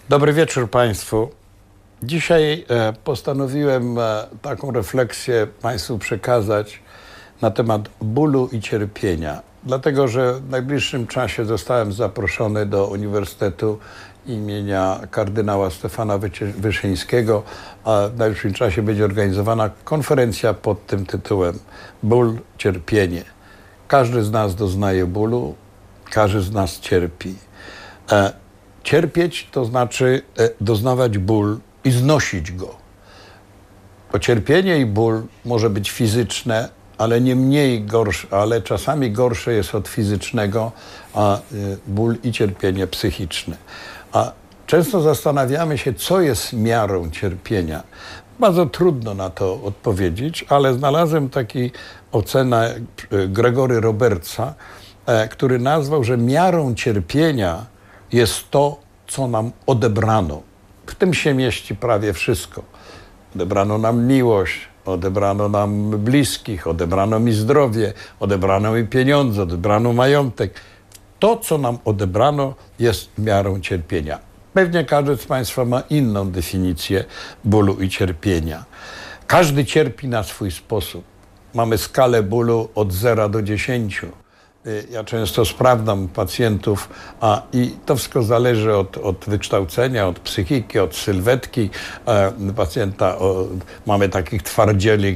Dobry wieczór Państwu. Dzisiaj postanowiłem taką refleksję Państwu przekazać na temat bólu i cierpienia. Dlatego, że w najbliższym czasie zostałem zaproszony do Uniwersytetu imienia kardynała Stefana Wyszyńskiego, a w najbliższym czasie będzie organizowana konferencja pod tym tytułem Ból, cierpienie. Każdy z nas doznaje bólu, każdy z nas cierpi. Cierpieć to znaczy doznawać ból i znosić go. Bo cierpienie i ból może być fizyczne, ale nie mniej gorsze, ale czasami gorsze jest od fizycznego, a ból i cierpienie psychiczne. A często zastanawiamy się, co jest miarą cierpienia. Bardzo trudno na to odpowiedzieć, ale znalazłem taką ocenę Gregory Robertsa, który nazwał, że miarą cierpienia jest to, co nam odebrano. W tym się mieści prawie wszystko. Odebrano nam miłość, odebrano nam bliskich, odebrano mi zdrowie, odebrano mi pieniądze, odebrano majątek. To, co nam odebrano, jest miarą cierpienia. Pewnie każdy z Państwa ma inną definicję bólu i cierpienia. Każdy cierpi na swój sposób. Mamy skalę bólu od 0 do 10. Ja często sprawdzam pacjentów, i to wszystko zależy od wykształcenia, od psychiki, od sylwetki pacjenta. Mamy takich twardzieli,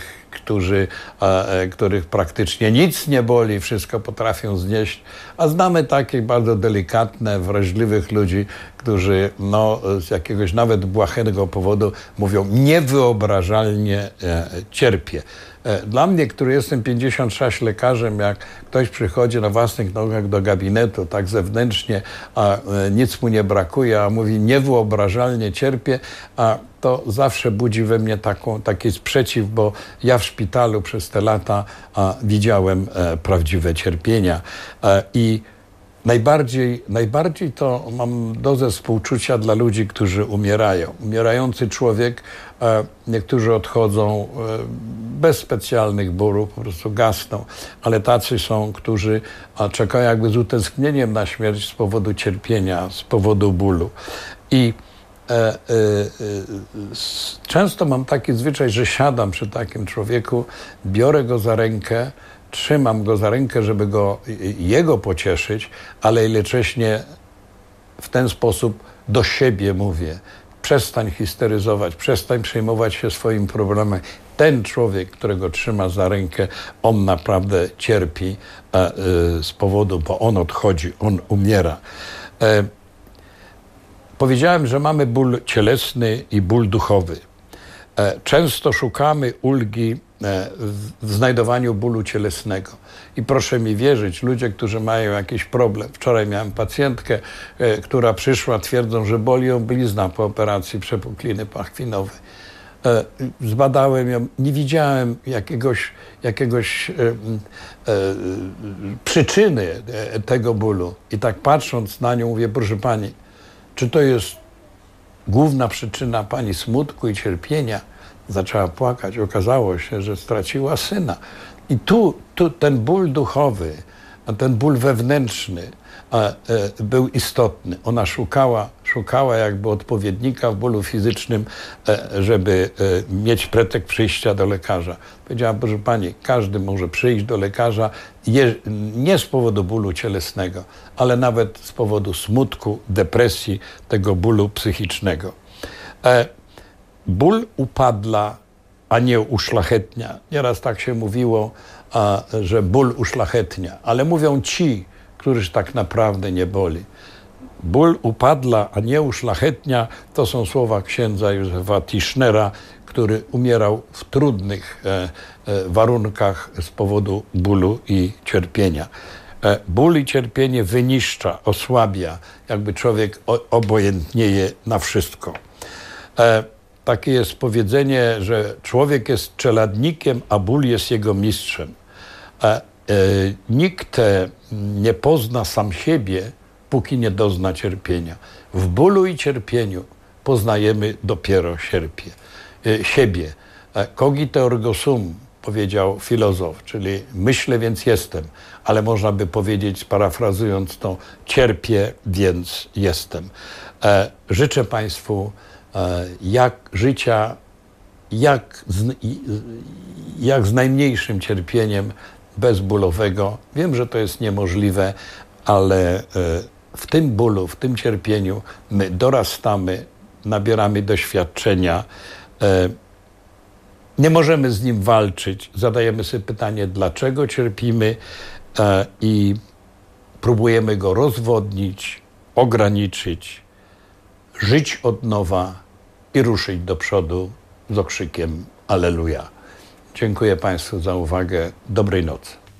których praktycznie nic nie boli, wszystko potrafią znieść, a znamy takich bardzo delikatne, wrażliwych ludzi, którzy z jakiegoś nawet błahego powodu mówią: niewyobrażalnie cierpię. Dla mnie, który jestem 56 lekarzem, jak ktoś przychodzi na własnych nogach do gabinetu, tak zewnętrznie, a nic mu nie brakuje, a mówi niewyobrażalnie cierpię, to zawsze budzi we mnie taki sprzeciw, bo ja w szpitalu przez te lata widziałem prawdziwe cierpienia. I najbardziej to mam dozę współczucia dla ludzi, którzy umierają. Umierający człowiek, niektórzy odchodzą bez specjalnych bólów, po prostu gasną, ale tacy są, którzy czekają jakby z utęsknieniem na śmierć z powodu cierpienia, z powodu bólu. I często mam taki zwyczaj, że siadam przy takim człowieku, biorę go za rękę, trzymam go za rękę, żeby jego pocieszyć, ale jednocześnie w ten sposób do siebie mówię: przestań histeryzować, przestań przejmować się swoim problemem. Ten człowiek, którego trzyma za rękę, on naprawdę cierpi z powodu, bo on odchodzi, on umiera. Powiedziałem, że mamy ból cielesny i ból duchowy. Często szukamy ulgi w znajdowaniu bólu cielesnego. I proszę mi wierzyć, ludzie, którzy mają jakiś problem. Wczoraj miałem pacjentkę, która przyszła, twierdzą, że boli ją blizna po operacji przepukliny pachwinowej. Zbadałem ją, nie widziałem jakiegoś przyczyny tego bólu. I tak patrząc na nią mówię: proszę pani, czy to jest główna przyczyna pani smutku i cierpienia? Zaczęła płakać. Okazało się, że straciła syna. I tu ten ból duchowy, ten ból wewnętrzny był istotny. Ona szukała jakby odpowiednika w bólu fizycznym, żeby mieć pretekst przyjścia do lekarza. Powiedziałam: proszę pani, każdy może przyjść do lekarza nie z powodu bólu cielesnego, ale nawet z powodu smutku, depresji, tego bólu psychicznego. Ból upadla, a nie uszlachetnia. Nieraz tak się mówiło, że ból uszlachetnia, ale mówią ci, których tak naprawdę nie boli. Ból upadla, a nie uszlachetnia, to są słowa księdza Józefa Tischnera, który umierał w trudnych warunkach z powodu bólu i cierpienia. Ból i cierpienie wyniszcza, osłabia, jakby człowiek obojętnieje na wszystko. Takie jest powiedzenie, że człowiek jest czeladnikiem, a ból jest jego mistrzem. Nikt nie pozna sam siebie, póki nie dozna cierpienia. W bólu i cierpieniu poznajemy dopiero siebie. Cogito ergo sum, powiedział filozof, czyli myślę, więc jestem, ale można by powiedzieć, parafrazując to, cierpię, więc jestem. Życzę Państwu życia jak z najmniejszym cierpieniem, bezbólowego. Wiem, że to jest niemożliwe, ale w tym bólu, w tym cierpieniu my dorastamy, nabieramy doświadczenia. Nie możemy z nim walczyć. Zadajemy sobie pytanie, dlaczego cierpimy i próbujemy go rozwodnić, ograniczyć, żyć od nowa i ruszyć do przodu z okrzykiem Alleluja. Dziękuję Państwu za uwagę. Dobrej nocy.